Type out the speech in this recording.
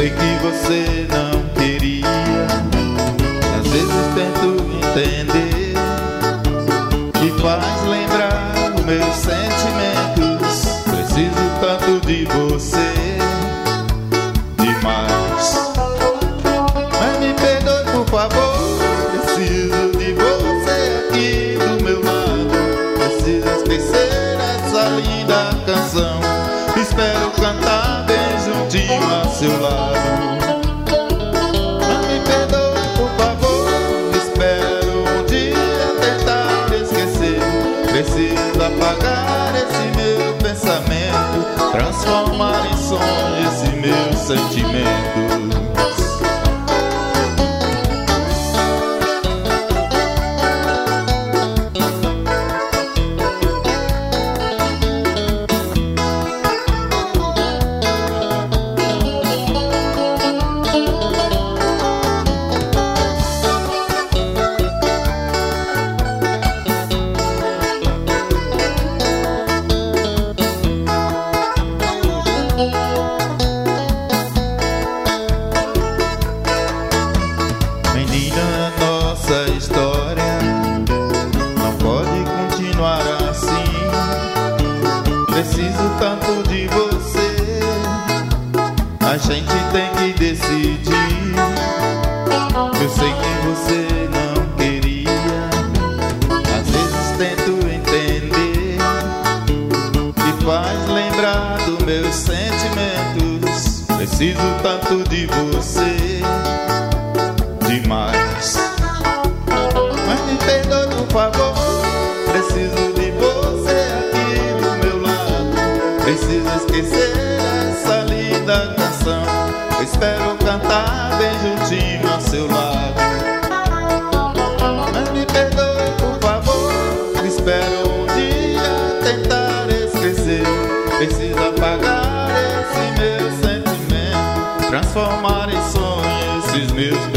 sei que você não queria. Às vezes tento entender, me faz lembrar os meus sentimentos. Preciso tanto de você, demais. Mas me perdoe, por favor. Preciso de você aqui do meu lado. Preciso esquecer essa linda canção. Espero cantar bem juntinho ao seu lado. Mas me perdoe, por favor. Espero um dia tentar esquecer. Preciso apagar esse meu pensamento, transformar em sonhos esse meu sentimento. Menina, nossa história não pode continuar assim. Preciso tanto de você, a gente tem que decidir. Eu sei que você não queria, às vezes tento entender, me faz lembrar dos meus sentimentos. Preciso tanto de você, demais. Mas me perdoe, por favor. Preciso de você aqui do meu lado. Preciso esquecer essa linda canção. Espero cantar bem juntinho ao seu lado. Mas me perdoe, por favor. Espero um dia tentar esquecer. Preciso apagar esse meu sentimento, transformar em sonhos esses meus